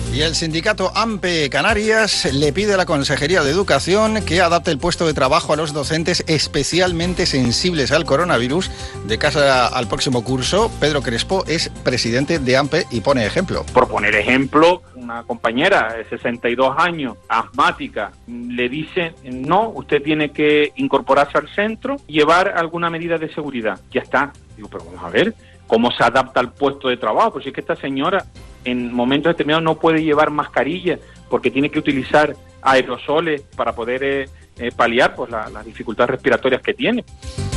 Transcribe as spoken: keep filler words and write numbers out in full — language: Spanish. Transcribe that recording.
Y el sindicato AMPE Canarias le pide a la Consejería de Educación que adapte el puesto de trabajo a los docentes especialmente sensibles al coronavirus de cara al próximo curso. Pedro Crespo es presidente de AMPE y pone ejemplo. Por poner ejemplo, una compañera de sesenta y dos años, asmática, le dice, no, usted tiene que incorporarse al centro y llevar alguna medida de seguridad. Ya está. Digo, pero vamos a ver cómo se adapta al puesto de trabajo, pues si es que esta señora en momentos determinados no puede llevar mascarilla porque tiene que utilizar aerosoles para poder eh, eh, paliar pues, la, las dificultades respiratorias que tiene.